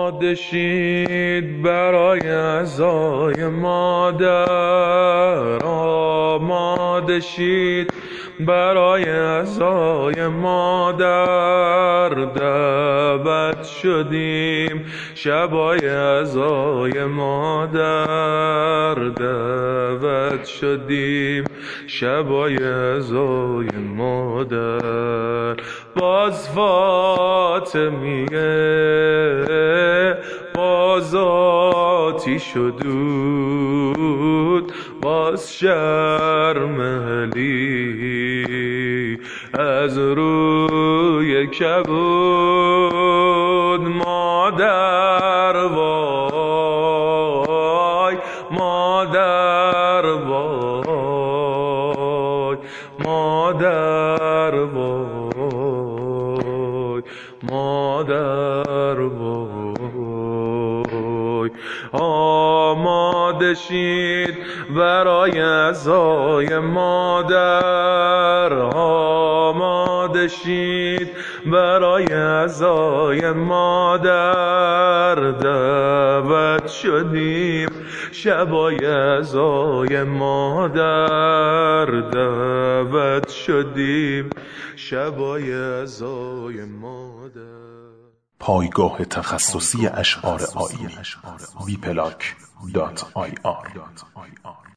آماده شید برای عزای مادر، آماده شید برای عزای مادر. دعوت شدیم شبای عزای مادر، دعوت شدیم شبای عزای مادر. باز فاطمیه باز آتیش و دود، باز شرم علی از روی کبود. مادر وای مادر وای مادر وای مادر وای. آماده شید برای عزای مادر، آماده شید برای عزای مادر. دعوت شدیم شبای عزای مادر، دعوت شدیم شبای عزای مادر. پایگاه تخصصی اشعار آیینی wplac.ir